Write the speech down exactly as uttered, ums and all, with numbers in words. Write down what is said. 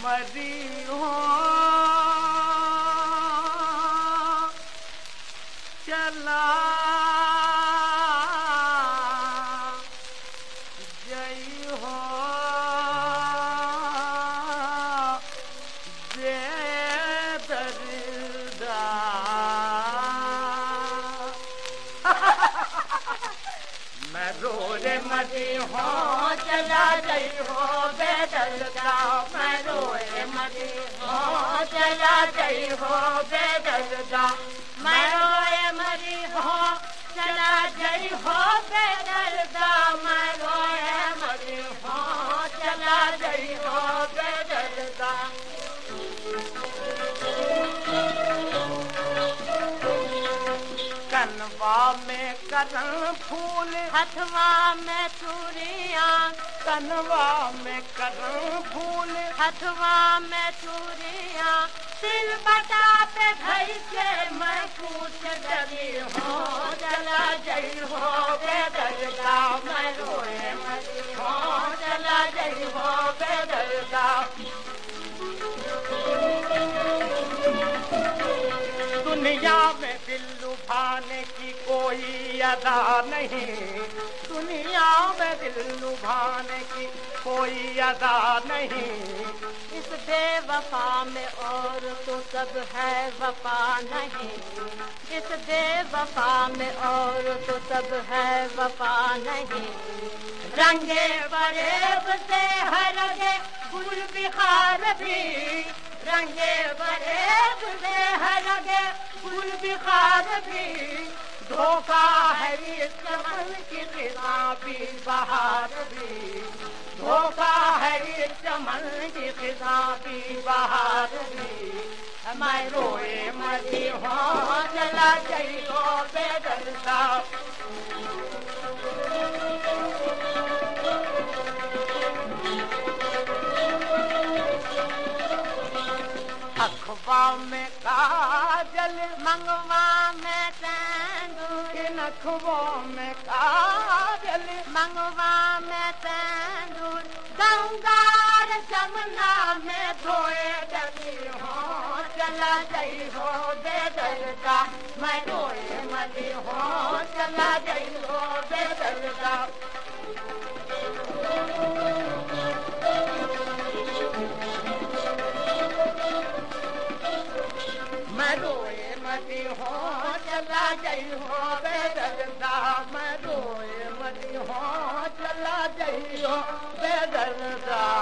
मरी हो चला जई हो बेदर्दा मैं रोए मरी हो चला गई हो बेदर्दा मैं रोए मरी हो चला गई हो बेदर्दा मैं रोए मरी हो चला गई हो बेदर्दा मैं रोए मरी हो चला गई हो बेदर्दा कनवा में करन फूल हथवा में चूड़ियाँ कनवा में करन फूल हथवा में चूड़ियाँ सिर बटा पे धई के मैं पूछ डरी हो चला गई हो बेदर्दा मैं रोए मरी हो चला गई हो बेदर्दा दुनिया में दिल लुभाने की कोई अदा नहीं दुनिया में दिल लुभाने की कोई अदा नहीं इस बेवफा में और तो सब है वफा नहीं इस बेवफा में और तो सब है वफा नहीं रंगे बरेब से हरगे गुल बिहार भी रंगे बरेब से हरगे गुल बिहार भी धोखा है इस चमन की फिजा भी बहार भी धोखा है इस चमन की फिजा भी बहार भी मैं रोए मरी हो चला गई हो बेदर्दा अखवा में काजल मंगवा में तंदूर नखवों में काजल मंगवा में तंदूर गंगार जमुना में धोए डली हो चला गई हो बेदर्दा मैं रोए मरी हो चला गई हो बेदर्दा मैं रोए मरी हो चला गई हो बेदर्दा मैं रोए मरी हो चला गई हो बेदर्दा